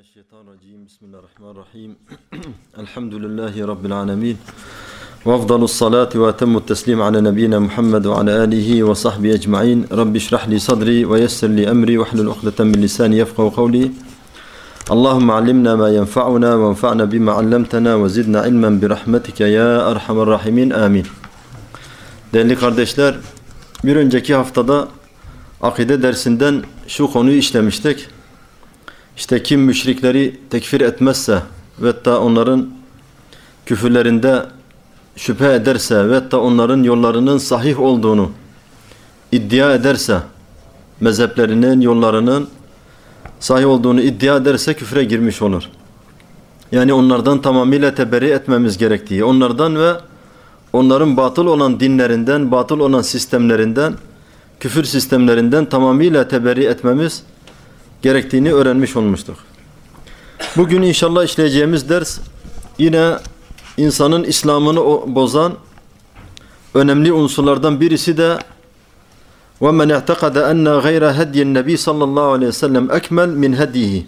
Mineşşeytanirracim. Bismillahirrahmanirrahim. Elhamdülillahi Rabbil alemin. Ve afdalus salatu ve etemmut teslim ala nebiyyina Muhammed ve ala alihi ve sahbihi ecma'in. Rabbi şrah li sadri ve yessir li emri ve hlul ukdeten min lisani yefkahu kavli. Allahümme allimna ma yenfa'una ve enfa'na bima allamtana ve zidna ilmen bi rahmetike ya erhamer rahimin. Amin. Değerli kardeşler, bir önceki haftada akide dersinden şu konuyu işlemiştik. İşte kim müşrikleri tekfir etmezse ve hatta onların küfürlerinde şüphe ederse ve hatta onların yollarının sahih olduğunu iddia ederse, mezheplerinin yollarının sahih olduğunu iddia ederse küfre girmiş olur. Yani onlardan tamamıyla teberri etmemiz gerektiği, onlardan ve onların batıl olan dinlerinden, batıl olan sistemlerinden, küfür sistemlerinden tamamıyla teberri etmemiz gerektiğini öğrenmiş olmuştuk. Bugün inşallah işleyeceğimiz ders yine insanın İslam'ını bozan önemli unsurlardan birisi de وَمَنْ اَعْتَقَدَ اَنَّ غَيْرَ هَدْيِ النَّبِي sallallahu aleyhi ve sellem ekmel min hedihi.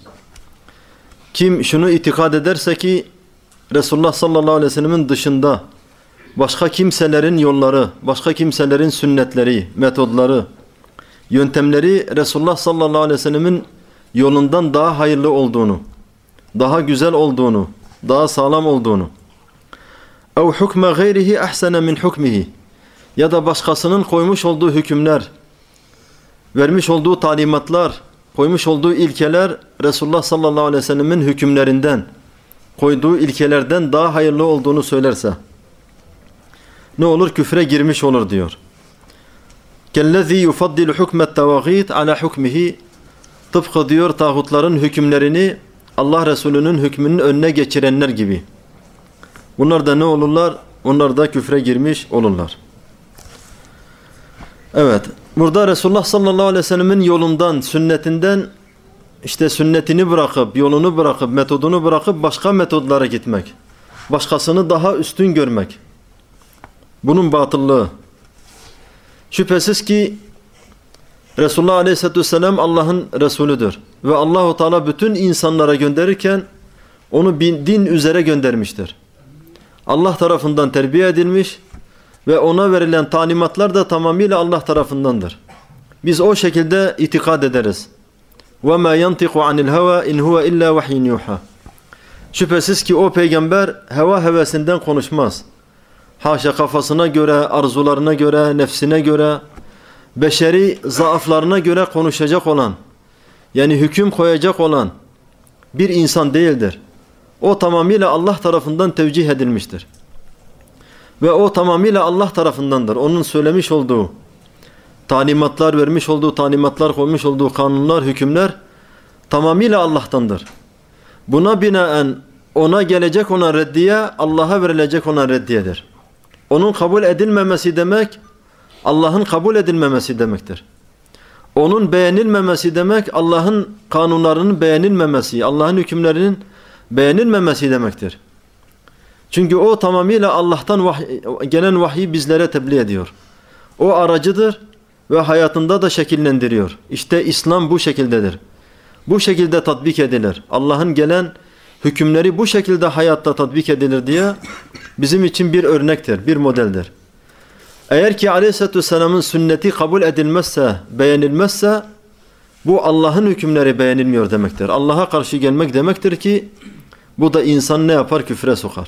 Kim şunu itikad ederse ki Resulullah sallallahu aleyhi ve sellemin dışında başka kimselerin yolları, başka kimselerin sünnetleri, metodları, yöntemleri Resulullah sallallahu aleyhi ve sellemin yolundan daha hayırlı olduğunu, daha güzel olduğunu, daha sağlam olduğunu, اَوْ حُكْمَ غَيْرِهِ اَحْسَنَ مِنْ حُكْمِهِ, ya da başkasının koymuş olduğu hükümler, vermiş olduğu talimatlar, koymuş olduğu ilkeler Resulullah sallallahu aleyhi ve sellemin hükümlerinden, koyduğu ilkelerden daha hayırlı olduğunu söylerse ne olur? Küfre girmiş olur diyor. كَالَّذ۪ي يُفَضِّلُ حُكْمَ التَّوَغِيتِ عَلَى حُكْمِهِ. Tıpkı diyor tağutların hükümlerini Allah Resulü'nün hükmünün önüne geçirenler gibi. Bunlar da ne olurlar? Onlar da küfre girmiş olurlar. Evet. Burada Resulullah sallallahu aleyhi ve sellemin yolundan, sünnetinden, işte sünnetini bırakıp, yolunu bırakıp, metodunu bırakıp başka metodlara gitmek. Başkasını daha üstün görmek. Bunun batıllığı. Şüphesiz ki Resulullah aleyhisselatü vesselam Allah'ın Resulüdür. Ve Allah-u Teala bütün insanlara gönderirken onu din üzere göndermiştir. Allah tarafından terbiye edilmiş ve ona verilen talimatlar da tamamıyla Allah tarafındandır. Biz o şekilde itikad ederiz. وَمَا يَنْتِقُ عَنِ الْهَوَى اِنْ هُوَ اِلَّا وَحْيٍ يُوحَى. Şüphesiz ki o peygamber heva hevesinden konuşmaz. Haşa, kafasına göre, arzularına göre, nefsine göre, beşeri zaaflarına göre konuşacak olan, yani hüküm koyacak olan bir insan değildir. O tamamıyla Allah tarafından tevcih edilmiştir. Ve o tamamıyla Allah tarafındandır. Onun söylemiş olduğu talimatlar, vermiş olduğu talimatlar, koymuş olduğu kanunlar, hükümler tamamıyla Allah'tandır. Buna binaen ona gelecek olan reddiye, Allah'a verilecek olan reddiyedir. Onun kabul edilmemesi demek, Allah'ın kabul edilmemesi demektir. Onun beğenilmemesi demek, Allah'ın kanunlarının beğenilmemesi, Allah'ın hükümlerinin beğenilmemesi demektir. Çünkü o tamamıyla Allah'tan gelen vahyi bizlere tebliğ ediyor. O aracıdır ve hayatında da şekillendiriyor. İşte İslam bu şekildedir. Bu şekilde tatbik edilir. Allah'ın gelen hükümleri bu şekilde hayatta tatbik edilir diye bizim için bir örnektir, bir modeldir. Eğer ki aleyhissalatü vesselamın sünneti kabul edilmezse, beğenilmezse, bu Allah'ın hükümleri beğenilmiyor demektir. Allah'a karşı gelmek demektir ki bu da insan ne yapar? Küfre sokar.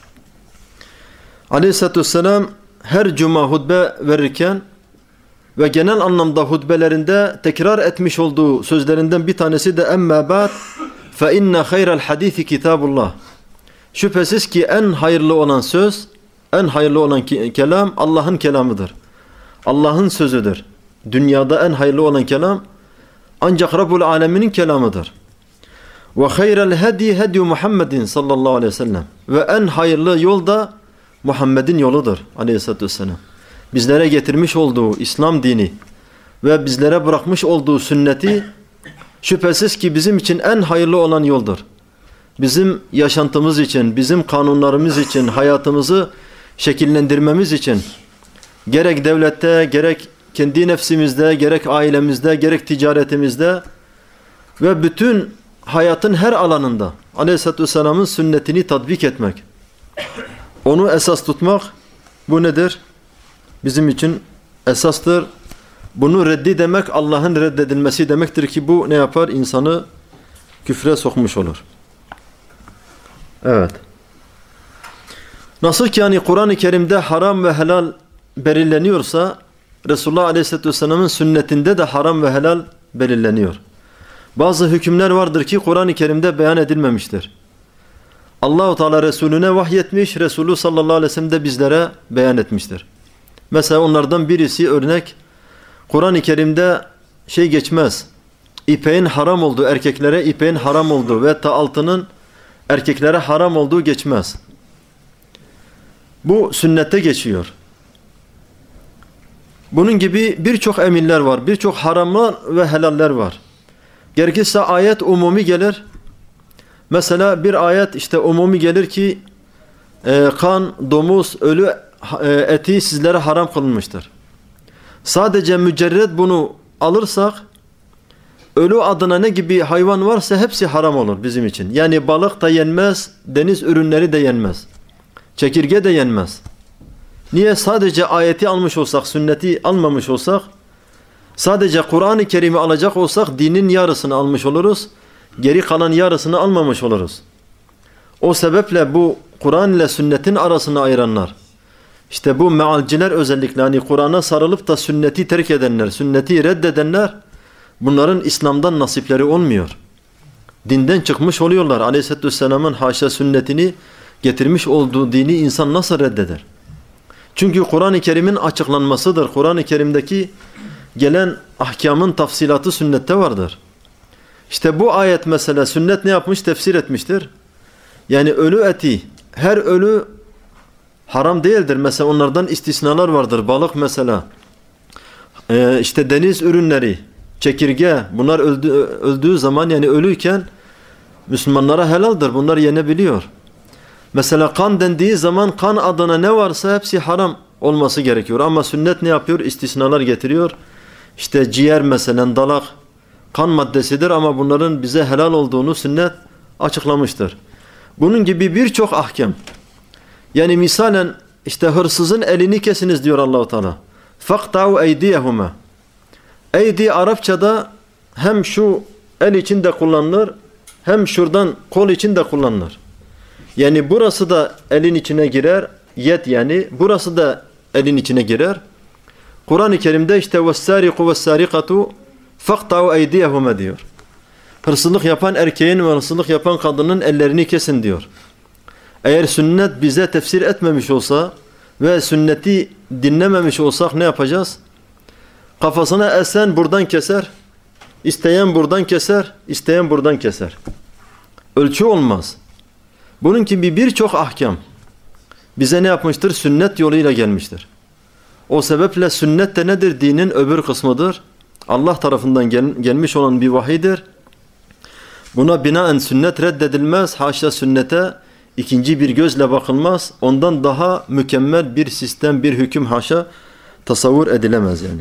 Aleyhissalatü vesselam her cuma hutbe verirken ve genel anlamda hutbelerinde tekrar etmiş olduğu sözlerinden bir tanesi de emmâ ba'd fe inne hayral hadîsi kitâbullah. Şüphesiz ki en hayırlı olan söz, en hayırlı olan kelam Allah'ın kelamıdır. Allah'ın sözüdür. Dünyada en hayırlı olan kelam ancak Rabbul Alemin'in kelamıdır. Ve hayral hedi hedi Muhammedin sallallahu aleyhi ve sellem. Ve en hayırlı yol da Muhammed'in yoludur aleyhissalatü vesselam. Bizlere getirmiş olduğu İslam dini ve bizlere bırakmış olduğu sünneti şüphesiz ki bizim için en hayırlı olan yoldur. Bizim yaşantımız için, bizim kanunlarımız için, hayatımızı şekillendirmemiz için gerek devlette, gerek kendi nefsimizde, gerek ailemizde, gerek ticaretimizde ve bütün hayatın her alanında Aleyhisselatü Vesselam'ın sünnetini tatbik etmek, onu esas tutmak, bu nedir? Bizim için esastır. Bunu reddi demek Allah'ın reddedilmesi demektir ki bu ne yapar? İnsanı küfre sokmuş olur. Evet. Nasıl ki yani Kur'an-ı Kerim'de haram ve helal belirleniyorsa Resulullah Aleyhisselatü Vesselam'ın sünnetinde de haram ve helal belirleniyor. Bazı hükümler vardır ki Kur'an-ı Kerim'de beyan edilmemiştir. Allah-u Teala Resulüne vahyetmiş, Resulü sallallahu aleyhi ve sellem de bizlere beyan etmiştir. Mesela onlardan birisi örnek, Kur'an-ı Kerim'de geçmez. İpeğin haram olduğu, erkeklere ipeğin haram olduğu ve altının erkeklere haram olduğu geçmez. Bu sünnette geçiyor. Bunun gibi birçok emirler var, birçok haramlar ve helaller var. Gerekirse ayet umumi gelir. Mesela bir ayet umumi gelir ki kan, domuz, ölü eti sizlere haram kılınmıştır. Sadece mücerred bunu alırsak ölü adına ne gibi hayvan varsa hepsi haram olur bizim için. Yani balık da yenmez, deniz ürünleri de yenmez. Çekirge de yenmez. Niye? Sadece ayeti almış olsak, sünneti almamış olsak, sadece Kur'an-ı Kerim'i alacak olsak dinin yarısını almış oluruz. Geri kalan yarısını almamış oluruz. O sebeple bu Kur'an ile sünnetin arasını ayıranlar, bu mealciler özellikle hani Kur'an'a sarılıp da sünneti terk edenler, sünneti reddedenler, bunların İslam'dan nasipleri olmuyor. Dinden çıkmış oluyorlar. Aleyhisselatü Vesselam'ın haşa sünnetini getirmiş olduğu dini insan nasıl reddeder? Çünkü Kur'an-ı Kerim'in açıklanmasıdır. Kur'an-ı Kerim'deki gelen ahkamın tafsilatı sünnette vardır. Bu ayet mesela sünnet ne yapmış? Tefsir etmiştir. Yani ölü eti, her ölü haram değildir. Mesela onlardan istisnalar vardır. Balık mesela, deniz ürünleri, çekirge, bunlar öldüğü zaman yani ölüyken Müslümanlara helaldir. Bunlar yenebiliyor. Mesela kan dendiği zaman kan adına ne varsa hepsi haram olması gerekiyor. Ama sünnet ne yapıyor? İstisnalar getiriyor. Ciğer mesela, dalak kan maddesidir ama bunların bize helal olduğunu sünnet açıklamıştır. Bunun gibi birçok ahkam. Yani misalen hırsızın elini kesiniz diyor Allah-u Teala. فَقْطَعُوا اَيْدِيَهُمَا. Eydi Arapçada hem şu el için de kullanılır, hem şuradan kol için de kullanılır. Yani burası da elin içine girer, yet yani, burası da elin içine girer. Kur'an-ı Kerim'de وَالسَّارِقُ وَالسَّارِقَةُ فَقْطَعُوا اَيْدِيَهُمَا diyor. Hırsızlık yapan erkeğin ve hırsızlık yapan kadının ellerini kesin diyor. Eğer sünnet bize tefsir etmemiş olsa ve sünneti dinlememiş olsak ne yapacağız? Kafasına esen buradan keser, isteyen buradan keser, isteyen buradan keser. Ölçü olmaz. Bunun gibi birçok ahkam bize ne yapmıştır? Sünnet yoluyla gelmiştir. O sebeple sünnet de nedir? Dinin öbür kısmıdır. Allah tarafından gelmiş olan bir vahiydir. Buna binaen sünnet reddedilmez. Haşa sünnete ikinci bir gözle bakılmaz. Ondan daha mükemmel bir sistem, bir hüküm haşa tasavvur edilemez yani.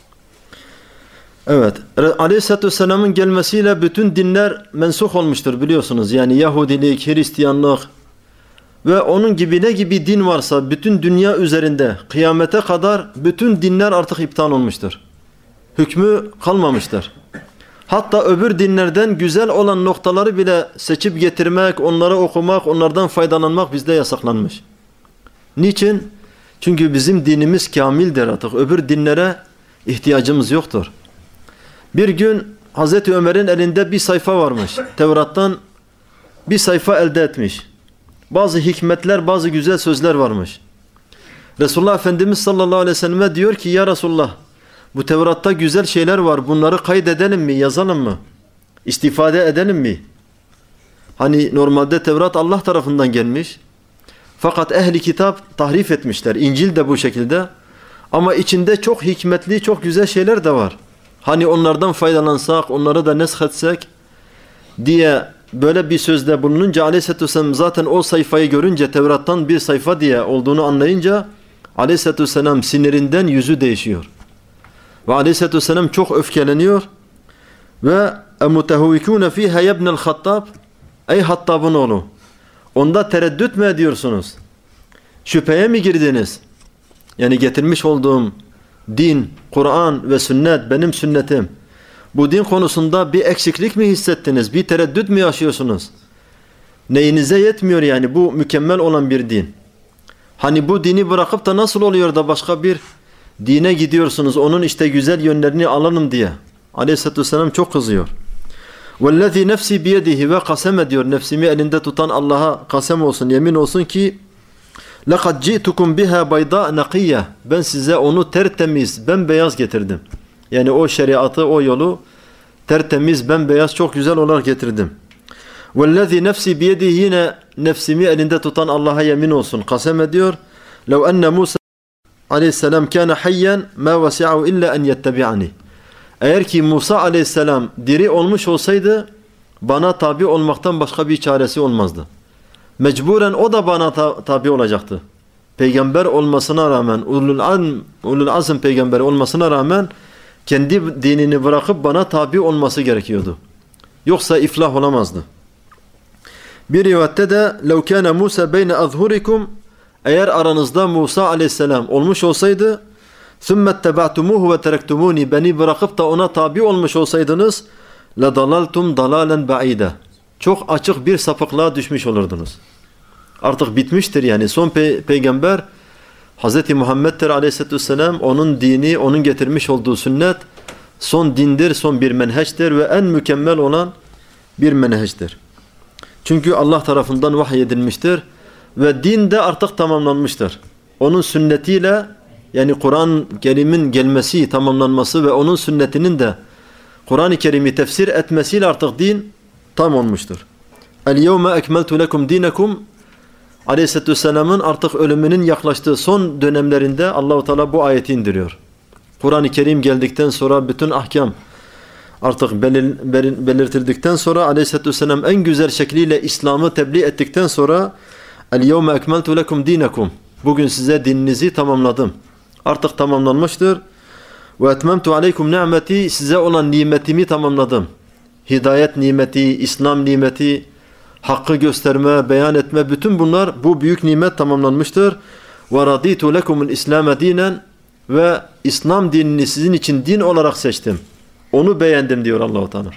Evet. Aleyhisselatü Vesselam'ın gelmesiyle bütün dinler mensuh olmuştur biliyorsunuz. Yani Yahudilik, Hristiyanlık ve onun gibi ne gibi din varsa bütün dünya üzerinde kıyamete kadar bütün dinler artık iptal olmuştur. Hükmü kalmamıştır. Hatta öbür dinlerden güzel olan noktaları bile seçip getirmek, onları okumak, onlardan faydalanmak bizde yasaklanmış. Niçin? Çünkü bizim dinimiz kamildir artık. Öbür dinlere ihtiyacımız yoktur. Bir gün Hazreti Ömer'in elinde bir sayfa varmış. Tevrat'tan bir sayfa elde etmiş. Bazı hikmetler, bazı güzel sözler varmış. Resulullah Efendimiz sallallahu aleyhi ve selleme diyor ki ya Resulullah, bu Tevrat'ta güzel şeyler var. Bunları kaydedelim mi? Yazalım mı? İstifade edelim mi? Hani normalde Tevrat Allah tarafından gelmiş. Fakat ehli kitap tahrif etmişler. İncil de bu şekilde. Ama içinde çok hikmetli, çok güzel şeyler de var. Hani onlardan faydalansak, onları da neshetsek diye böyle bir sözde bulununca Aleyhisselatü Vesselam zaten o sayfayı görünce Tevrat'tan bir sayfa diye olduğunu anlayınca Aleyhisselatü Vesselam sinirinden yüzü değişiyor. Ve Aleyhisselatü Vesselam çok öfkeleniyor ve emutehuvvikûne fîhâ yebnel Hattab. Ey Hattab'ın oğlu. Onda tereddüt mü ediyorsunuz? Şüpheye mi girdiniz? Yani getirmiş olduğum din, Kur'an ve sünnet, benim sünnetim. Bu din konusunda bir eksiklik mi hissettiniz? Bir tereddüt mü yaşıyorsunuz? Neyinize yetmiyor yani bu mükemmel olan bir din? Hani bu dini bırakıp da nasıl oluyor da başka bir dine gidiyorsunuz? Onun işte güzel yönlerini alalım diye. Aleyhisselatü Vesselam çok kızıyor. وَالَّذ۪ي nefsi biyedihi ve kasem ediyor. Nefsimi elinde tutan Allah'a kasem olsun, yemin olsun ki لَقَدْ جِئْتُكُمْ بِهَا بَيْضَاء نَقِيَّةً Ben size onu tertemiz, bembeyaz getirdim. Yani o şeriatı, o yolu tertemiz, bembeyaz, çok güzel olarak getirdim. وَالَّذ۪ي nefsi biyedihi Yine nefsimi elinde tutan Allah'a yemin olsun, kasem ediyor. لَوْ أَنَّ مُوسَى aleyhisselam كَانَ حَيًّا مَا وَسِعَهُ إِلَّا أَنْ يَتَّبِعَنِي Eğer ki Musa aleyhisselam diri olmuş olsaydı bana tabi olmaktan başka bir çaresi olmazdı. Mecburen o da bana tabi olacaktı. Peygamber olmasına rağmen, ulul azm peygamber olmasına rağmen kendi dinini bırakıp bana tabi olması gerekiyordu. Yoksa iflah olamazdı. Bir rivayette de لَوْ كَانَ مُوسَى بَيْنَ أَظْهُرِكُمْ Eğer aranızda Musa aleyhisselam olmuş olsaydı ثُمَّ اتَّبَعْتُمُوهُ وَتَرَكْتُمُونِ Beni bırakıp da ona tabi olmuş olsaydınız لَضَلَلْتُمْ ضَلَالًا بَعِيدًا Çok açık bir sapıklığa düşmüş olurdunuz. Artık bitmiştir yani. Son peygamber Hz. Muhammed'dir aleyhisselatü vesselam. Onun dini, onun getirmiş olduğu sünnet son dindir, son bir menheçtir ve en mükemmel olan bir menheçtir. Çünkü Allah tarafından vahyedilmiştir ve din de artık tamamlanmıştır. Onun sünnetiyle yani Kur'an-ı Kerim'in gelmesi, tamamlanması ve onun sünnetinin de Kur'an-ı Kerim'i tefsir etmesiyle artık din tam olmuştur. El-yevme ekmeltu lekum dinekum Aleyhisselatü Vesselam'ın artık ölümünün yaklaştığı son dönemlerinde Allah-u Teala bu ayeti indiriyor. Kur'an-ı Kerim geldikten sonra bütün ahkam artık belirtildikten sonra Aleyhisselatü Vesselam en güzel şekliyle İslam'ı tebliğ ettikten sonra El-yevme ekmeltu lekum dinekum Bugün size dininizi tamamladım. Artık tamamlanmıştır. Ve etmemtu aleykum ni'meti Size olan nimetimi tamamladım. Hidayet nimeti, İslam nimeti, hakkı gösterme, beyan etme, bütün bunlar, bu büyük nimet tamamlanmıştır. Ve raditu lekumul İslam dinen Ve İslam dinini sizin için din olarak seçtim. Onu beğendim diyor Allah-u Teala.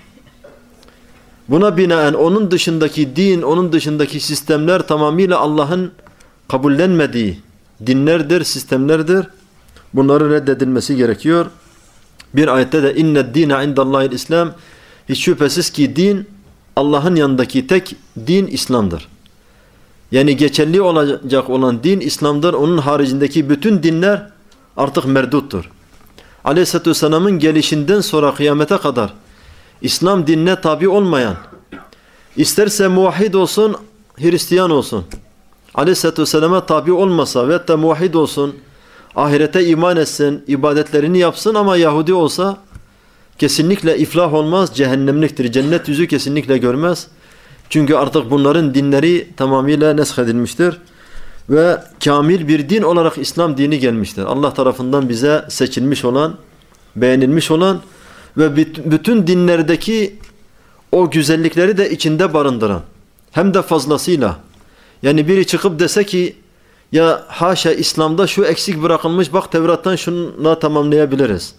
Buna binaen onun dışındaki din, onun dışındaki sistemler tamamıyla Allah'ın kabullenmediği dinlerdir, sistemlerdir. Bunların reddedilmesi gerekiyor. Bir ayette de inned dine indallahil İslam Hiç şüphesiz ki din Allah'ın yanındaki tek din İslam'dır. Yani geçerli olacak olan din İslam'dır. Onun haricindeki bütün dinler artık merduttur. Aleyhisselatü Vesselam'ın gelişinden sonra kıyamete kadar İslam dinine tabi olmayan, isterse muvahhid olsun, Hristiyan olsun, Aleyhisselatü Vesselam'a tabi olmasa ve hatta muvahhid olsun, ahirete iman etsin, ibadetlerini yapsın ama Yahudi olsa kesinlikle iflah olmaz, cehennemliktir. Cennet yüzü kesinlikle görmez. Çünkü artık bunların dinleri tamamıyla neshedilmiştir. Ve kamil bir din olarak İslam dini gelmiştir. Allah tarafından bize seçilmiş olan, beğenilmiş olan ve bütün dinlerdeki o güzellikleri de içinde barındıran. Hem de fazlasıyla. Yani biri çıkıp dese ki ya haşa İslam'da şu eksik bırakılmış, bak Tevrat'tan şununla tamamlayabiliriz.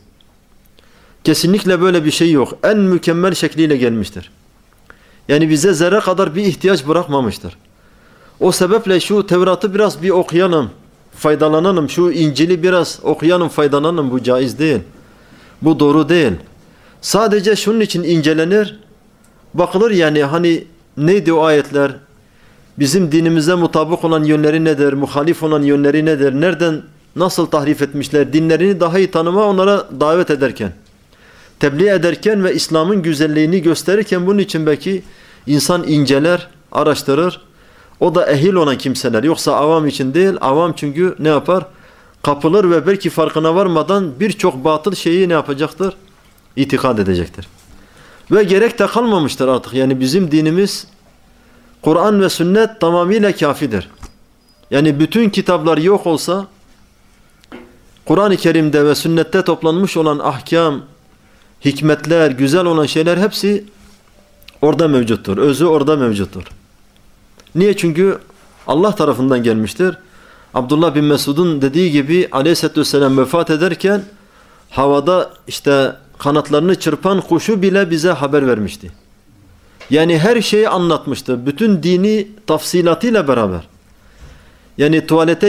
Kesinlikle böyle bir şey yok. En mükemmel şekliyle gelmiştir. Yani bize zerre kadar bir ihtiyaç bırakmamıştır. O sebeple şu Tevrat'ı biraz bir okuyalım, faydalanalım. Şu İncil'i biraz okuyalım, faydalanalım. Bu caiz değil. Bu doğru değil. Sadece şunun için incelenir. Bakılır yani hani neydi o ayetler? Bizim dinimize mutabık olan yönleri nedir? Muhalif olan yönleri nedir? Nereden, nasıl tahrif etmişler? Dinlerini daha iyi tanıma, onlara davet ederken, tebliğ ederken ve İslam'ın güzelliğini gösterirken bunun için belki insan inceler, araştırır. O da ehil olan kimseler. Yoksa avam için değil. Avam çünkü ne yapar? Kapılır ve belki farkına varmadan birçok batıl şeyi ne yapacaktır? İtikad edecektir. Ve gerek de kalmamıştır artık. Yani bizim dinimiz Kur'an ve sünnet tamamıyla kafidir. Yani bütün kitaplar yok olsa Kur'an-ı Kerim'de ve sünnette toplanmış olan ahkam, hikmetler, güzel olan şeyler hepsi orada mevcuttur. Özü orada mevcuttur. Niye? Çünkü Allah tarafından gelmiştir. Abdullah bin Mesud'un dediği gibi Aleyhisselatü Vesselam vefat ederken havada işte kanatlarını çırpan kuşu bile bize haber vermişti. Yani her şeyi anlatmıştı. Bütün dini tafsilatıyla beraber. Yani tuvalete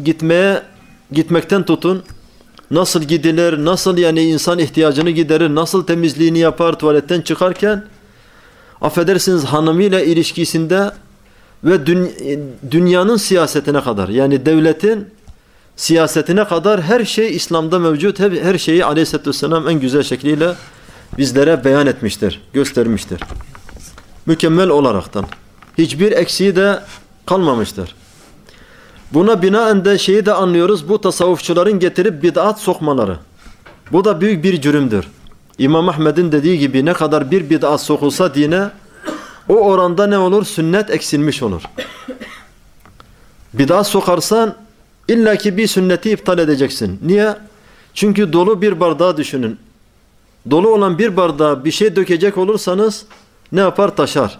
gitmekten tutun, nasıl gidilir, nasıl yani insan ihtiyacını giderir, nasıl temizliğini yapar tuvaletten çıkarken, affedersiniz hanımıyla ilişkisinde ve dünyanın siyasetine kadar, yani devletin siyasetine kadar her şey İslam'da mevcut. Her şeyi Aleyhisselatü Vesselam en güzel şekliyle bizlere beyan etmiştir, göstermiştir. Mükemmel olaraktan. Hiçbir eksiği de kalmamıştır. Buna binaen de şeyi de anlıyoruz, bu tasavvufçuların getirip bid'at sokmaları. Bu da büyük bir cürümdür. İmam Ahmed'in dediği gibi ne kadar bir bid'at sokulsa dine, o oranda ne olur? Sünnet eksilmiş olur. Bid'at sokarsan illaki bir sünneti iptal edeceksin. Niye? Çünkü dolu bir bardağı düşünün. Dolu olan bir bardağa bir şey dökecek olursanız ne yapar? Taşar.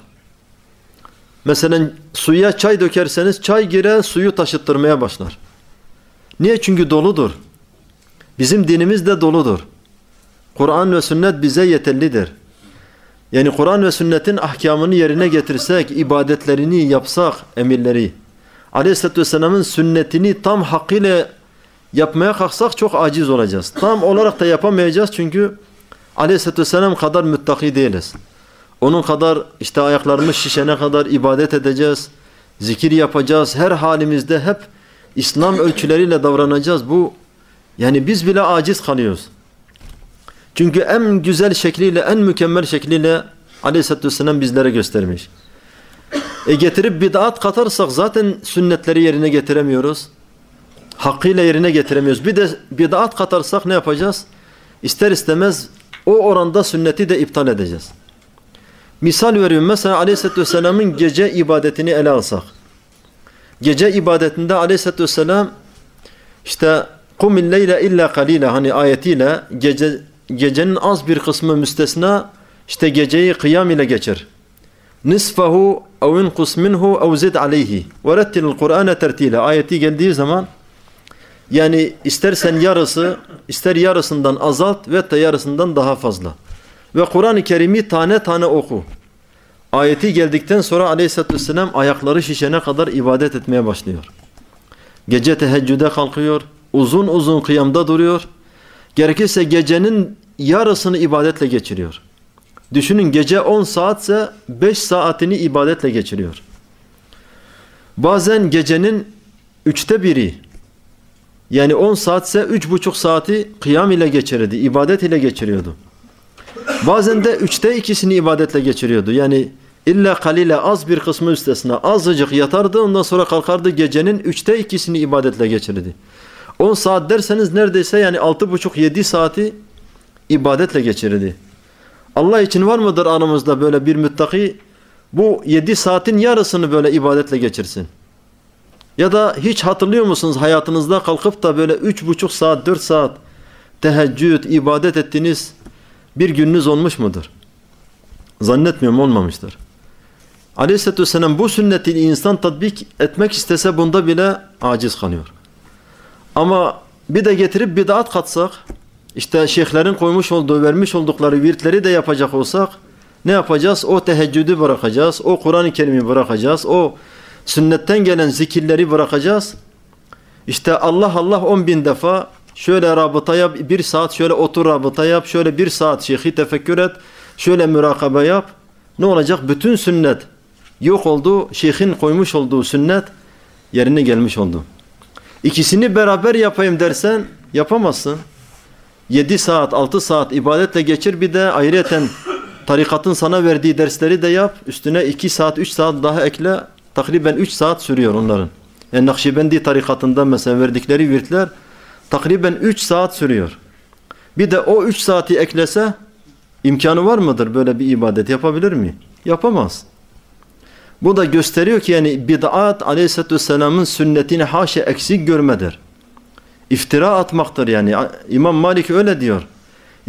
Mesela suya çay dökerseniz çay girer, suyu taşıttırmaya başlar. Niye? Çünkü doludur. Bizim dinimiz de doludur. Kur'an ve sünnet bize yeterlidir. Yani Kur'an ve sünnetin ahkamını yerine getirsek, ibadetlerini yapsak, emirleri, Aleyhisselatü Vesselam'ın sünnetini tam hakkıyla yapmaya kalksak çok aciz olacağız. Tam olarak da yapamayacağız çünkü Aleyhisselatü Vesselam kadar müttaki değiliz. Onun kadar işte ayaklarımız şişene kadar ibadet edeceğiz, zikir yapacağız, her halimizde hep İslam ölçüleriyle davranacağız. Bu yani biz bile aciz kalıyoruz. Çünkü en güzel şekliyle, en mükemmel şekliyle Aleyhisselatü Vesselam bizlere göstermiş. Getirip bid'at katarsak zaten sünnetleri yerine getiremiyoruz. Hakkıyla yerine getiremiyoruz. Bir de bid'at katarsak ne yapacağız? İster istemez o oranda sünneti de iptal edeceğiz. Misal veriyorum. Mesela Aleyhisselatü Vesselam'ın gece ibadetini ele alsak. Gece ibadetinde Aleyhisselatü Vesselam işte kumil leyle illa kalila hani ayetiyle gecenin az bir kısmı müstesna işte geceyi kıyam ile geçir. Nisfahu ev inkus minhu ev zid aleyhi ve rettilil Kur'ane tertile ayeti geldiği zaman yani istersen yarısı ister yarısından azalt ve de yarısından daha fazla. Ve Kur'an-ı Kerim'i tane tane oku. Ayeti geldikten sonra Aleyhisselatü Vesselam ayakları şişene kadar ibadet etmeye başlıyor. Gece teheccüde kalkıyor. Uzun uzun kıyamda duruyor. Gerekirse gecenin yarısını ibadetle geçiriyor. Düşünün gece 10 saatse 5 saatini ibadetle geçiriyor. Bazen gecenin 1/3 yani 10 saatse 3,5 saati kıyam ile geçirirdi. İbadet ile geçiriyordu. Bazen de 2/3'ünü ibadetle geçiriyordu. Yani illa kalile az bir kısmı üstesine azıcık yatardı ondan sonra kalkardı gecenin 2/3'ünü ibadetle geçirirdi. 10 saat derseniz neredeyse yani 6,5-7 saati ibadetle geçirirdi. Allah için var mıdır aramızda böyle bir müttaki bu 7 saatin yarısını böyle ibadetle geçirsin? Ya da hiç hatırlıyor musunuz hayatınızda kalkıp da böyle 3,5 saat 4 saat teheccüd ibadet ettiğiniz bir gününüz olmuş mudur? Zannetmiyorum olmamıştır. Aleyhisselatü Vesselam bu sünneti insan tatbik etmek istese bunda bile aciz kalıyor. Ama bir de getirip bid'at katsak, işte şeyhlerin koymuş olduğu, vermiş oldukları virtleri de yapacak olsak, ne yapacağız? O teheccüdü bırakacağız, o Kur'an-ı Kerim'i bırakacağız, o sünnetten gelen zikirleri bırakacağız. İşte Allah Allah 10.000 defa, şöyle rabıta yap, 1 saat şöyle otur rabıta yap, şöyle 1 saat şeyhi tefekkür et, şöyle mürakabe yap. Ne olacak? Bütün sünnet yok oldu, şeyhin koymuş olduğu sünnet yerine gelmiş oldu. İkisini beraber yapayım dersen yapamazsın. 7 saat, 6 saat ibadetle geçir bir de ayrıyeten tarikatın sana verdiği dersleri de yap. Üstüne 2 saat, 3 saat daha ekle. Takriben 3 saat sürüyor onların. Yani Nakşibendi tarikatında mesela verdikleri virtler takriben 3 saat sürüyor. Bir de o 3 saati eklese imkanı var mıdır böyle bir ibadet yapabilir mi? Yapamaz. Bu da gösteriyor ki yani bid'at Aleyhisselatü Vesselam'ın sünnetini haşa eksik görmedir. İftira atmaktır yani. İmam Malik öyle diyor.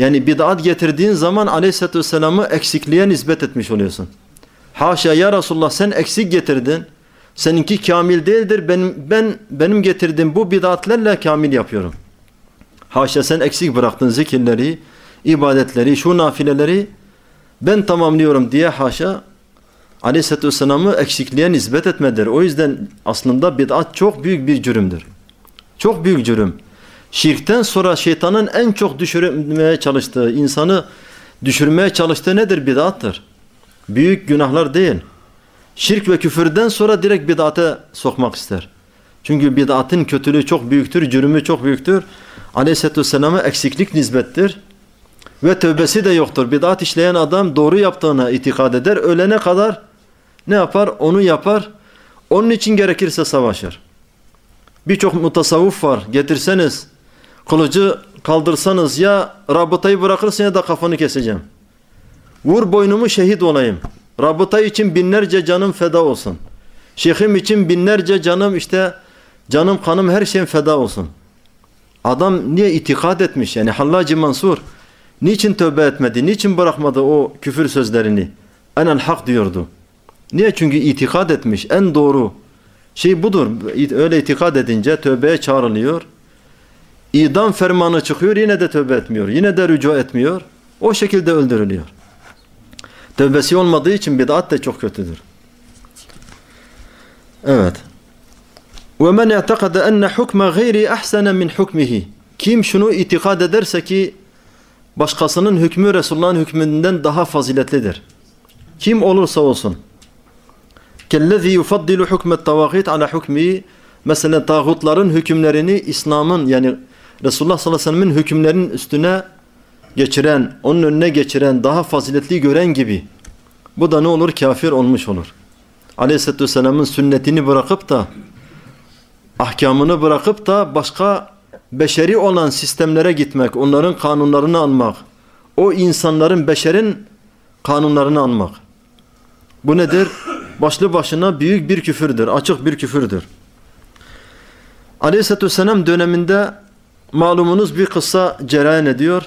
Yani bid'at getirdiğin zaman Aleyhisselatü Vesselam'ı eksikliğe nispet etmiş oluyorsun. Haşa ya Resulullah, sen eksik getirdin. Seninki kamil değildir. Benim getirdiğim bu bid'atlerle kamil yapıyorum. Haşa, sen eksik bıraktın zikirleri, ibadetleri, şu nafileleri ben tamamlıyorum diye haşa Aleyhisselatü Vesselam'ı eksikliğe nispet etmedir. O yüzden aslında bid'at çok büyük bir cürümdür. Çok büyük cürüm. Şirkten sonra şeytanın en çok düşürmeye çalıştığı, insanı düşürmeye çalıştığı nedir? Bid'attır. Büyük günahlar değil. Şirk ve küfürden sonra direkt bid'ate sokmak ister. Çünkü bid'atın kötülüğü çok büyüktür, cürümü çok büyüktür. Aleyhisselatü Vesselam'a eksiklik nispettir. Ve tövbesi de yoktur. Bid'at işleyen adam doğru yaptığına itikad eder. Ölene kadar ne yapar? Onu yapar. Onun için gerekirse savaşır. Birçok mutasavvuf var. Getirseniz, kılıcı kaldırsanız ya rabıtayı bırakırsın ya da kafanı keseceğim. Vur boynumu şehit olayım. Rabıta için binlerce canım feda olsun. Şeyhim için binlerce canım, işte canım kanım her şeyim feda olsun. Adam niye itikad etmiş? Yani Hallacı Mansur niçin tövbe etmedi? Niçin bırakmadı o küfür sözlerini? Enel hak diyordu. Niye? Çünkü itikad etmiş. En doğru şey budur. Öyle itikad edince tövbeye çağrılıyor. İdam fermanı çıkıyor, yine de tövbe etmiyor. Yine de rücu etmiyor. O şekilde öldürülüyor. Tövbesi olmadığı için bid'at da çok kötüdür. Evet. وَمَنْ اَعْتَقَدَ اَنَّ حُكْمَ غَيْرِ اَحْسَنَ مِنْ حُكْمِهِ. Kim şunu itikad ederse ki başkasının hükmü Resulullah'ın hükmünden daha faziletlidir. Kim olursa olsun. كَالَّذِي يُفَضِّلُ حُكْمَ التَّوَاغِيتِ عَلَى حُكْمِهِ. Mesela tağutların hükümlerini İslam'ın, yani Resulullah sallallahu aleyhi ve sellem'in hükümlerinin üstüne geçiren, onun önüne geçiren, daha faziletli gören gibi. Bu da ne olur? Kafir olmuş olur. Aleyhisselatü vesselam'ın sünnetini bırakıp da, ahkamını bırakıp da başka beşeri olan sistemlere gitmek, onların kanunlarını almak, o insanların, beşerin kanunlarını almak. Bu nedir? Başlı başına büyük bir küfürdür, açık bir küfürdür. Aleyhisselatü vesselam döneminde malumunuz bir kıssa cereyan ediyor.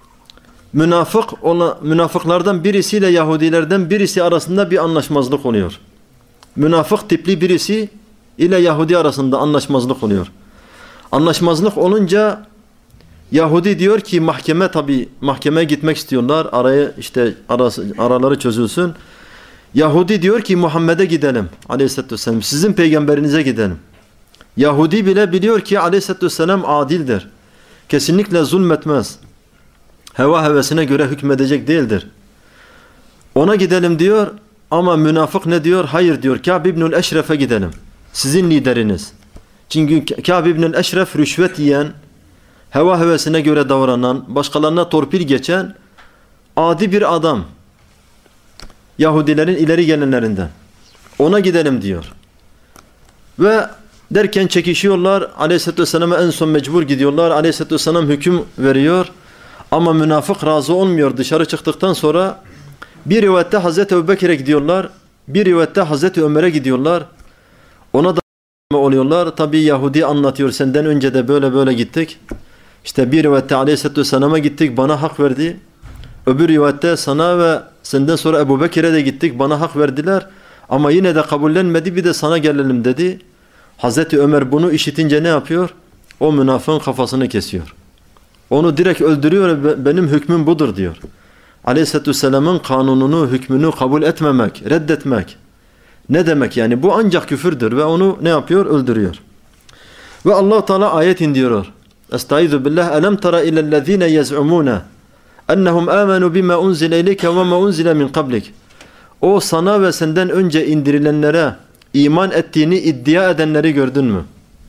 Münafıklardan birisiyle Yahudilerden birisi arasında bir anlaşmazlık oluyor. Münafık tipli birisi ile Yahudi arasında anlaşmazlık oluyor. Anlaşmazlık olunca Yahudi diyor ki mahkemeye gitmek istiyorlar. Araları çözülsün. Yahudi diyor ki Muhammed'e gidelim. Aleyhisselatü vesselam, sizin peygamberinize gidelim. Yahudi bile biliyor ki Aleyhisselatü vesselam adildir. Kesinlikle zulmetmez. Heva hevesine göre hükmedecek değildir. Ona gidelim diyor ama münafık ne diyor? Hayır diyor, Kâb ibnül Eşref'e gidelim. Sizin lideriniz. Çünkü Kâb ibnül Eşref rüşvet yiyen, heva hevesine göre davranan, başkalarına torpil geçen adi bir adam. Yahudilerin ileri gelenlerinden. Ona gidelim diyor. Ve derken çekişiyorlar. Aleyhisselatü Vesselam'a en son mecbur gidiyorlar. Aleyhisselatü Vesselam hüküm veriyor. Ama münafık razı olmuyor. Dışarı çıktıktan sonra bir rivayette Hazreti Ebubekir'e gidiyorlar. Bir rivayette Hazreti Ömer'e gidiyorlar. Ona da oluyorlar. Tabi Yahudi anlatıyor. Senden önce de böyle böyle gittik. İşte bir rivayette Aleyhisselatü Vesselam'a gittik. Bana hak verdi. Öbür rivayette sana ve senden sonra Ebubekir'e de gittik. Bana hak verdiler. Ama yine de kabullenmedi. Bir de sana gelelim dedi. Hazreti Ömer bunu işitince ne yapıyor? O münafığın kafasını kesiyor. Onu direkt öldürüyor ve benim hükmüm budur diyor. Aleyhisselatü Vesselam'ın kanununu, hükmünü kabul etmemek, reddetmek. Ne demek yani? Bu ancak küfürdür ve onu ne yapıyor? Öldürüyor. Ve Allah-u Teala ayet indiriyor. Estaizu billah. Elem tara ilellezine yez'umune ennehum amenu bima unzile ileyke ve ma unzile min qablik. O sana ve senden önce indirilenlere iman ettiğini iddia edenleri gördün mü?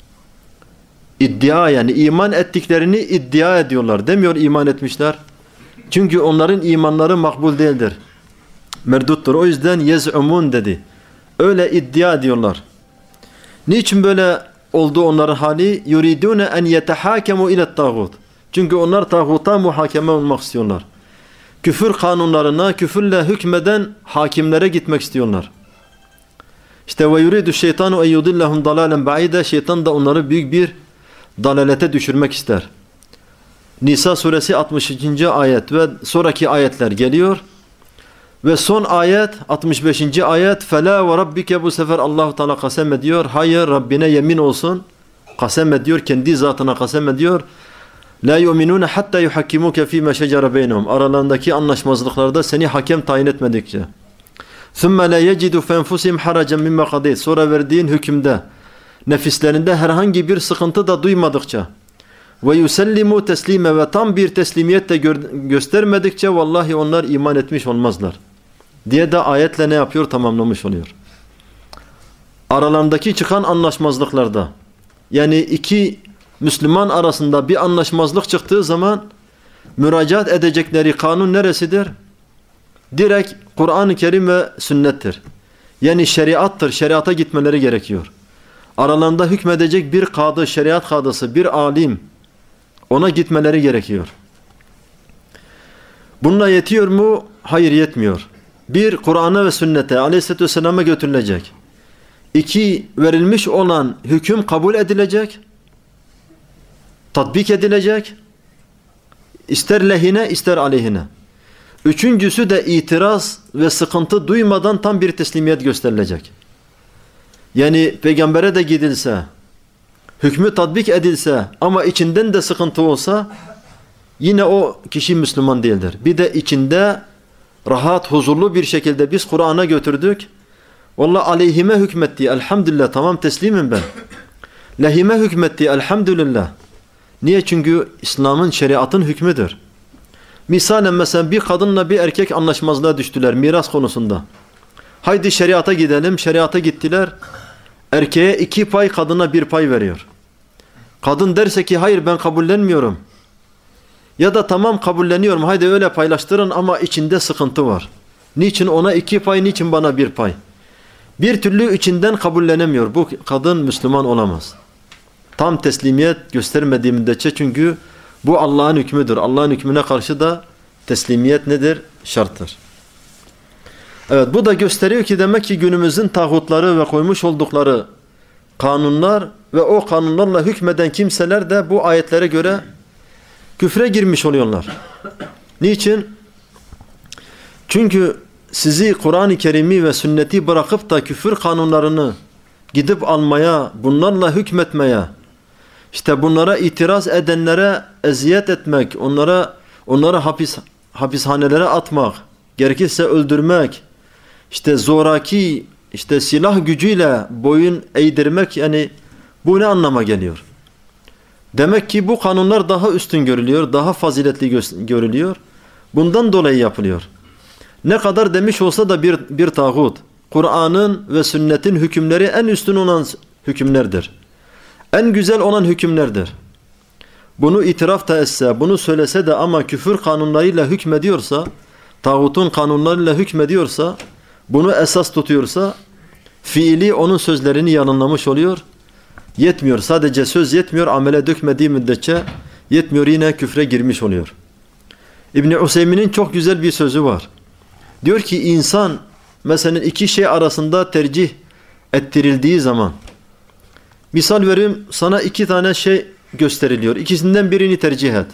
İddia, yani iman ettiklerini iddia ediyorlar. Demiyor iman etmişler. Çünkü onların imanları makbul değildir. Merduttur. O yüzden yez'umun dedi. Öyle iddia ediyorlar. Niçin böyle oldu onların hali? Yuridune en yetehakemu ile tağut. Çünkü onlar tağuta muhakeme olmak istiyorlar. Küfür kanunlarına, küfürle hükmeden hakimlere gitmek istiyorlar. İşte ve yuridu şeytanu en yudillahum dalalen ba'ide. Şeytan da onları büyük bir dalalete düşürmek ister. Nisa suresi 62. ayet ve sonraki ayetler geliyor. Ve son ayet 65. ayet fela ve rabbike, bu sefer Allahu Teala kasem ediyor. Hayır, Rabbine yemin olsun. Kasem ediyor, kendi zatına kasem ediyor. La yu'minun hatta yuhakkimuke fima şecere beynehum. Aralarındaki anlaşmazlıklarda seni hakem tayin etmedikçe. Thumma la yecidu fi enfusihim haracan mimma qadayt. Sonra verdiğin hükümde nefislerinde herhangi bir sıkıntı da duymadıkça ve yusellimu teslime, ve tam bir teslimiyet de göstermedikçe vallahi onlar iman etmiş olmazlar diye de ayetle ne yapıyor? Tamamlamış oluyor. Aralarındaki çıkan anlaşmazlıklarda, yani iki Müslüman arasında bir anlaşmazlık çıktığı zaman müracaat edecekleri kanun neresidir? Direkt Kur'an-ı Kerim ve sünnettir. Yani şeriattır. Şeriata gitmeleri gerekiyor. Aralarında hükmedecek bir kadı, şeriat kadısı, bir alim, ona gitmeleri gerekiyor. Bununla yetiyor mu? Hayır, yetmiyor. Bir, Kur'an'a ve sünnete, Aleyhisselatü Vesselam'a götürülecek. İki, verilmiş olan hüküm kabul edilecek, tatbik edilecek, ister lehine ister aleyhine. Üçüncüsü de itiraz ve sıkıntı duymadan tam bir teslimiyet gösterilecek. Yani peygambere de gidilse, hükmü tatbik edilse ama içinden de sıkıntı olsa yine o kişi Müslüman değildir. Bir de içinde rahat, huzurlu bir şekilde biz Kur'an'a götürdük. Vallahi aleyhime hükmetti. Elhamdülillah, tamam teslimim ben. Lehime hükmetti. Elhamdülillah. Niye? Çünkü İslam'ın, şeriatın hükmüdür. Misalen mesela bir kadınla bir erkek anlaşmazlığa düştüler miras konusunda. Haydi şeriata gidelim. Şeriata gittiler. Erkeğe 2 pay, kadına 1 pay veriyor. Kadın derse ki hayır ben kabullenmiyorum. Ya da tamam kabulleniyorum, haydi öyle paylaştırın ama içinde sıkıntı var. Niçin ona 2 pay, niçin bana 1 pay? Bir türlü içinden kabullenemiyor. Bu kadın Müslüman olamaz. Tam teslimiyet göstermediği müddetçe, çünkü bu Allah'ın hükmüdür. Allah'ın hükmüne karşı da teslimiyet nedir? Şarttır. Evet, bu da gösteriyor ki demek ki günümüzün tağutları ve koymuş oldukları kanunlar ve o kanunlarla hükmeden kimseler de bu ayetlere göre küfre girmiş oluyorlar. Niçin? Çünkü sizi Kur'an-ı Kerim'i ve sünneti bırakıp da küfür kanunlarını gidip almaya, bunlarla hükmetmeye, işte bunlara itiraz edenlere eziyet etmek, onları hapishanelere atmak, gerekirse öldürmek, işte zoraki, işte silah gücüyle boyun eğdirmek, yani bu ne anlama geliyor? Demek ki bu kanunlar daha üstün görülüyor, daha faziletli görülüyor. Bundan dolayı yapılıyor. Ne kadar demiş olsa da bir tağut, Kur'an'ın ve sünnetin hükümleri en üstün olan hükümlerdir. En güzel olan hükümlerdir. Bunu itiraf da etse, bunu söylese de ama küfür kanunlarıyla hükmediyorsa, tağutun kanunlarıyla hükmediyorsa, bunu esas tutuyorsa, fiili onun sözlerini yalanlamış oluyor. Yetmiyor. Sadece söz yetmiyor. Amele dökmediği müddetçe yetmiyor. Yine küfre girmiş oluyor. İbn-i Useymin'in çok güzel bir sözü var. Diyor ki insan mesela 2 şey arasında tercih ettirildiği zaman, misal vereyim, sana 2 tane şey gösteriliyor. İkisinden birini tercih et.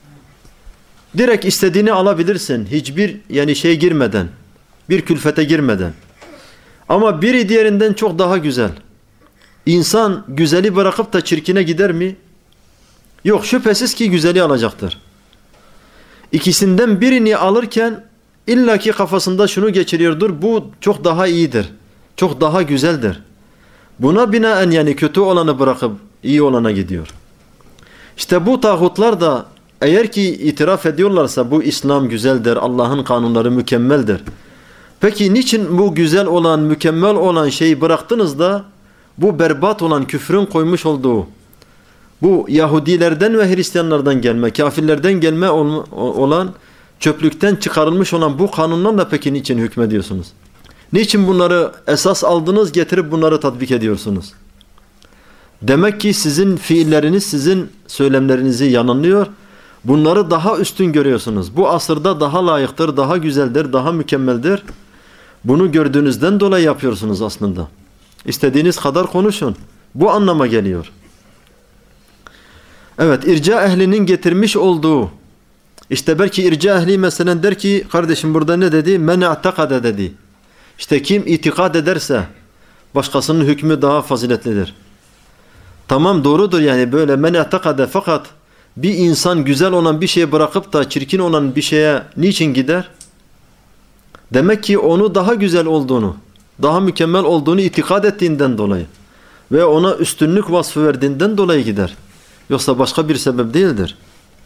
Direkt istediğini alabilirsin. Hiçbir şey girmeden, bir külfete girmeden. Ama biri diğerinden çok daha güzel. İnsan güzeli bırakıp da çirkine gider mi? Yok, şüphesiz ki güzeli alacaktır. İkisinden birini alırken illaki kafasında şunu geçiriyordur: bu çok daha iyidir, çok daha güzeldir. Buna binaen yani kötü olanı bırakıp iyi olana gidiyor. İşte bu tağutlar da eğer ki itiraf ediyorlarsa bu İslam güzeldir, Allah'ın kanunları mükemmeldir. Peki niçin bu güzel olan, mükemmel olan şeyi bıraktınız da bu berbat olan, küfrün koymuş olduğu, bu Yahudilerden ve Hristiyanlardan gelme, kafirlerden gelme olan, çöplükten çıkarılmış olan bu kanunlarla peki niçin hükmediyorsunuz? Niçin bunları esas aldınız, getirip bunları tatbik ediyorsunuz? Demek ki sizin fiilleriniz, sizin söylemlerinizi yalanlıyor. Bunları daha üstün görüyorsunuz. Bu asırda daha layıktır, daha güzeldir, daha mükemmeldir. Bunu gördüğünüzden dolayı yapıyorsunuz aslında. İstediğiniz kadar konuşun. Bu anlama geliyor. Evet, irca ehlinin getirmiş olduğu, işte belki irca ehli mesela der ki, kardeşim burada ne dedi? Men i'tekade dedi. İşte kim itikad ederse başkasının hükmü daha faziletlidir. Tamam, doğrudur yani, böyle men i'tekade, fakat bir insan güzel olan bir şeyi bırakıp da çirkin olan bir şeye niçin gider? Demek ki onu daha güzel olduğunu, daha mükemmel olduğunu itikad ettiğinden dolayı ve ona üstünlük vasfı verdiğinden dolayı gider. Yoksa başka bir sebep değildir.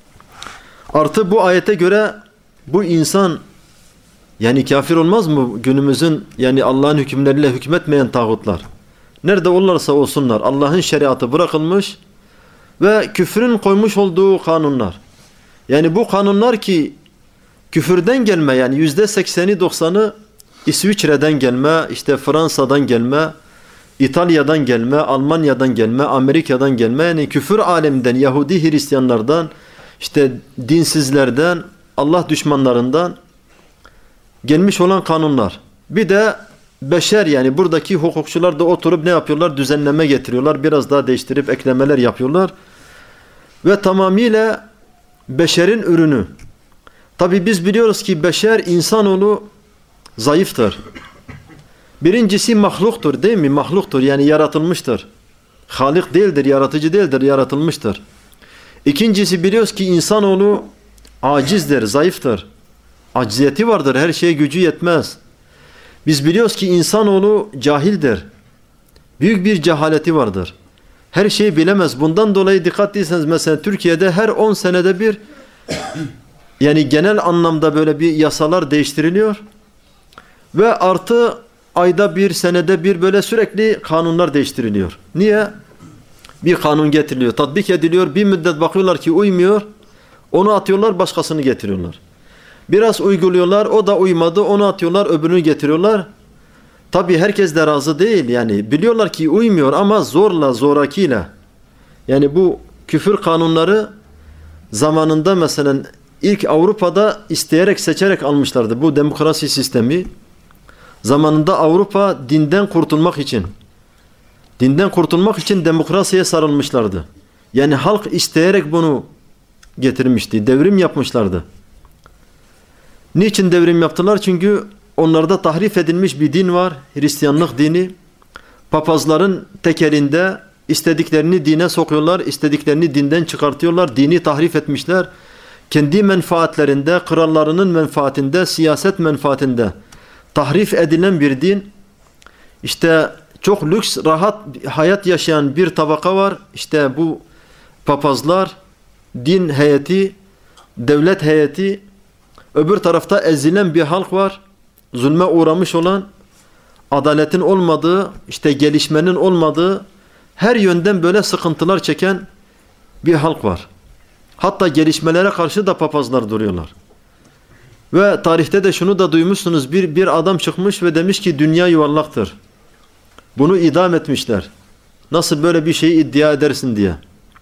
Artı bu ayete göre bu insan yani kafir olmaz mı? Günümüzün yani Allah'ın hükümleriyle hükmetmeyen tağutlar. Nerede olursa olsunlar Allah'ın şeriatı bırakılmış ve küfrün koymuş olduğu kanunlar. Yani bu kanunlar ki küfürden gelme, yani %80'i 90'ı İsviçre'den gelme, işte Fransa'dan gelme, İtalya'dan gelme, Almanya'dan gelme, Amerika'dan gelme, yani küfür aleminden, Yahudi Hristiyanlardan, işte dinsizlerden, Allah düşmanlarından gelmiş olan kanunlar. Bir de beşer, yani buradaki hukukçular da oturup ne yapıyorlar? Düzenleme getiriyorlar. Biraz daha değiştirip eklemeler yapıyorlar. Ve tamamıyla beşerin ürünü. Tabi biz biliyoruz ki beşer, insanoğlu zayıftır. Birincisi mahluktur, değil mi? Mahluktur, yani yaratılmıştır. Halik değildir, yaratıcı değildir, yaratılmıştır. İkincisi biliyoruz ki insanoğlu acizdir, zayıftır. Acziyeti vardır, her şeye gücü yetmez. Biz biliyoruz ki insanoğlu cahildir. Büyük bir cehaleti vardır. Her şeyi bilemez. Bundan dolayı dikkat etseniz mesela Türkiye'de her 10 senede bir yani genel anlamda böyle bir yasalar değiştiriliyor. Ve artı ayda bir, senede bir böyle sürekli kanunlar değiştiriliyor. Niye? Bir kanun getiriliyor, tatbik ediliyor. Bir müddet bakıyorlar ki uymuyor. Onu atıyorlar, başkasını getiriyorlar. Biraz uyguluyorlar, o da uymadı, onu atıyorlar, öbürünü getiriyorlar. Tabi herkes de razı değil, yani biliyorlar ki uymuyor ama zorla, zorakiyle. Yani bu küfür kanunları zamanında mesela ilk Avrupa'da isteyerek, seçerek almışlardı bu demokrasi sistemi. Zamanında Avrupa dinden kurtulmak için demokrasiye sarılmışlardı. Yani halk isteyerek bunu getirmişti, devrim yapmışlardı. Niçin devrim yaptılar? Çünkü onlarda tahrif edilmiş bir din var, Hristiyanlık dini. Papazların tekelinde istediklerini dine sokuyorlar, istediklerini dinden çıkartıyorlar, dini tahrif etmişler. Kendi menfaatlerinde, krallarının menfaatinde, siyaset menfaatinde tahrif edilen bir din. İşte çok lüks, rahat hayat yaşayan bir tabaka var. İşte bu papazlar, din heyeti, devlet heyeti. Öbür tarafta ezilen bir halk var. Zulme uğramış olan, adaletin olmadığı, işte gelişmenin olmadığı, her yönden böyle sıkıntılar çeken bir halk var. Hatta gelişmelere karşı da papazlar duruyorlar. Ve tarihte de şunu da duymuşsunuz, bir adam çıkmış ve demiş ki dünya yuvarlaktır. Bunu idam etmişler. Nasıl böyle bir şeyi iddia edersin diye.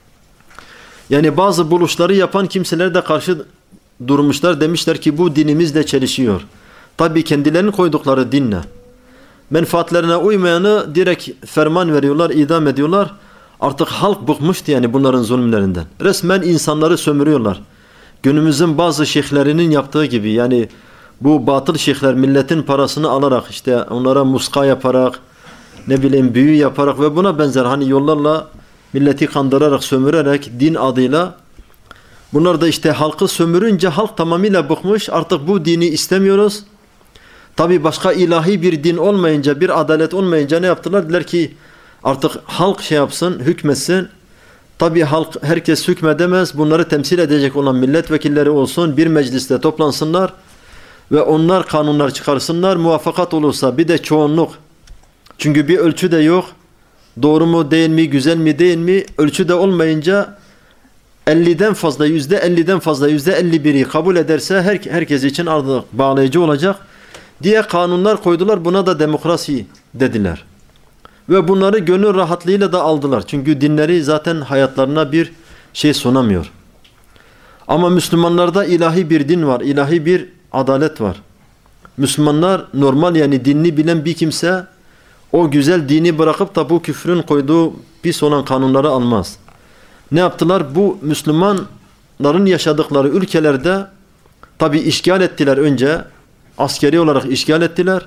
Yani bazı buluşları yapan kimseler de karşı durmuşlar, demişler ki bu dinimizle çelişiyor. Tabii kendilerinin koydukları dinle. Menfaatlerine uymayanı direkt ferman veriyorlar, idam ediyorlar. Artık halk bıkmıştı yani bunların zulümlerinden. Resmen insanları sömürüyorlar. Günümüzün bazı şeyhlerinin yaptığı gibi, yani bu batıl şeyhler milletin parasını alarak, işte onlara muska yaparak, ne bileyim büyü yaparak ve buna benzer hani yollarla milleti kandırarak, sömürerek, din adıyla. Bunlar da işte halkı sömürünce halk tamamıyla bıkmış, artık bu dini istemiyoruz. Tabi başka ilahi bir din olmayınca, bir adalet olmayınca ne yaptılar? Dediler ki artık halk şey yapsın, hükmetsin. Tabi halk, herkes hükmedemez. Bunları temsil edecek olan milletvekilleri olsun, bir mecliste toplansınlar ve onlar kanunlar çıkarsınlar. Muvaffakat olursa bir de çoğunluk. Çünkü bir ölçü de yok. Doğru mu değil mi, güzel mi değil mi? Ölçü de olmayınca 50'den fazla, %50'den fazla, %51'i kabul ederse herkes için artık bağlayıcı olacak diye kanunlar koydular. Buna da demokrasi dediler. Ve bunları gönül rahatlığıyla da aldılar. Çünkü dinleri zaten hayatlarına bir şey sunamıyor. Ama Müslümanlarda ilahi bir din var, ilahi bir adalet var. Müslümanlar normal, yani dinini bilen bir kimse o güzel dini bırakıp da bu küfrün koyduğu pis olan kanunları almaz. ne yaptılar? Bu Müslümanların yaşadıkları ülkelerde tabi işgal ettiler önce. Askeri olarak işgal ettiler.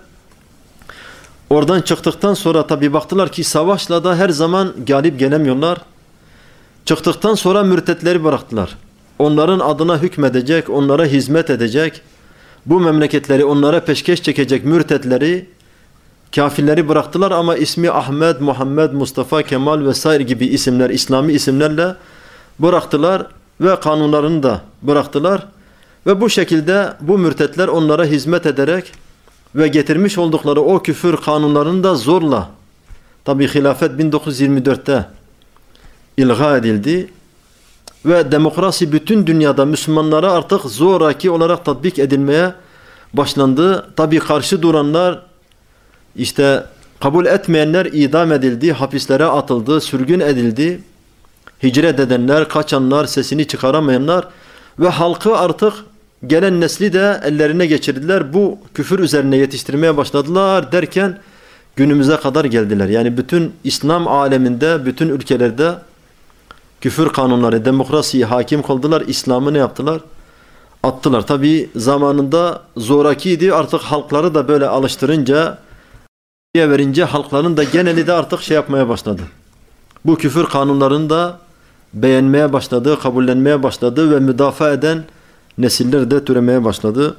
Oradan çıktıktan sonra tabi baktılar ki savaşla da her zaman galip gelemiyorlar. Çıktıktan sonra mürtetleri bıraktılar. Onların adına hükmedecek, onlara hizmet edecek, bu memleketleri onlara peşkeş çekecek mürtetleri, kafirleri bıraktılar ama ismi Ahmet, Muhammed, Mustafa, Kemal vesaire gibi isimler, İslami isimlerle bıraktılar ve kanunlarını da bıraktılar. Ve bu şekilde bu mürtetler onlara hizmet ederek ve getirmiş oldukları o küfür kanunlarını da zorla, tabi hilafet 1924'te ilga edildi ve demokrasi bütün dünyada Müslümanlara artık zoraki olarak tatbik edilmeye başlandı. Tabi karşı duranlar, işte kabul etmeyenler idam edildi, hapislere atıldı, sürgün edildi. Hicret edenler, kaçanlar, sesini çıkaramayanlar ve halkı artık gelen nesli de ellerine geçirdiler. Bu küfür üzerine yetiştirmeye başladılar derken günümüze kadar geldiler. Yani bütün İslam aleminde, bütün ülkelerde küfür kanunları, demokrasiyi hakim kıldılar. İslam'ı ne yaptılar? Attılar. Tabi zamanında zorakiydi. Artık halkları da böyle alıştırınca, verince halkların da geneli de artık şey yapmaya başladı. Bu küfür kanunlarını da beğenmeye başladı, kabullenmeye başladı ve müdafaa eden nesiller de türemeye başladı.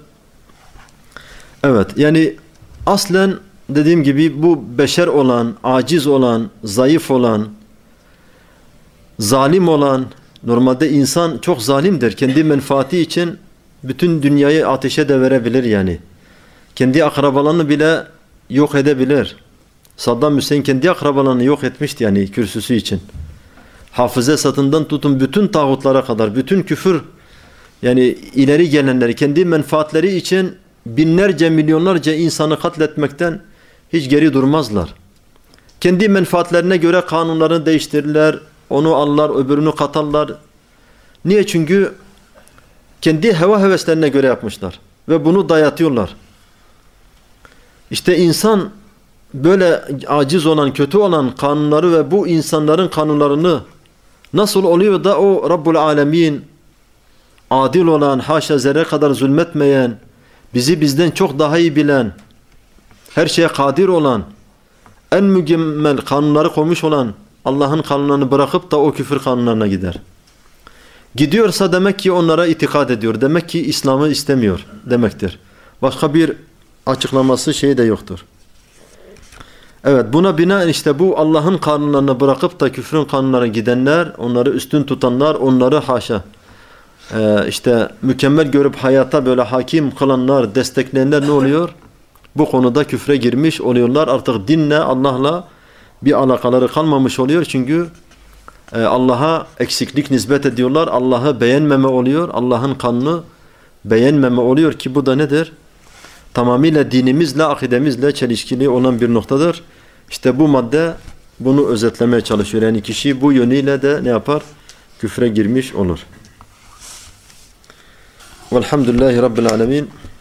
Evet, yani aslen dediğim gibi bu beşer olan, aciz olan, zayıf olan, zalim olan, normalde insan çok zalimdir. Kendi menfaati için bütün dünyayı ateşe de verebilir yani. Kendi akrabalarını bile yok edebilir. Saddam Hüseyin kendi akrabalarını yok etmişti yani kürsüsü için. Hafız Esad'ından tutun bütün tağutlara kadar, bütün küfür yani ileri gelenleri kendi menfaatleri için binlerce milyonlarca insanı katletmekten hiç geri durmazlar. Kendi menfaatlerine göre kanunlarını değiştirirler, onu alırlar, öbürünü katarlar. Niye? Çünkü kendi heva heveslerine göre yapmışlar ve bunu dayatıyorlar. İşte insan böyle aciz olan, kötü olan kanunları ve bu insanların kanunlarını nasıl oluyor da o Rabbul Alemin adil olan, haşa zerre kadar zulmetmeyen, bizi bizden çok daha iyi bilen, her şeye kadir olan, en mükemmel kanunları koymuş olan Allah'ın kanunlarını bırakıp da o küfür kanunlarına gider. Gidiyorsa demek ki onlara itikad ediyor. Demek ki İslam'ı istemiyor demektir. Başka bir açıklaması şey de yoktur. Evet, buna binaen işte bu Allah'ın kanunlarını bırakıp da küfrün kanunlarına gidenler, onları üstün tutanlar, onları haşa işte mükemmel görüp hayata böyle hakim kılanlar, destekleyenler ne oluyor? Bu konuda küfre girmiş oluyorlar. Artık dinle, Allah'la bir alakaları kalmamış oluyor. Çünkü Allah'a eksiklik nispet ediyorlar. Allah'ı beğenmeme oluyor. Allah'ın kanunu beğenmeme oluyor ki bu da nedir? Tamamıyla dinimizle, akidemizle çelişkili olan bir noktadır. İşte bu madde bunu özetlemeye çalışıyor. Yani kişi bu yönüyle de ne yapar? Küfre girmiş olur. Velhamdülillahi Rabbil Alemin.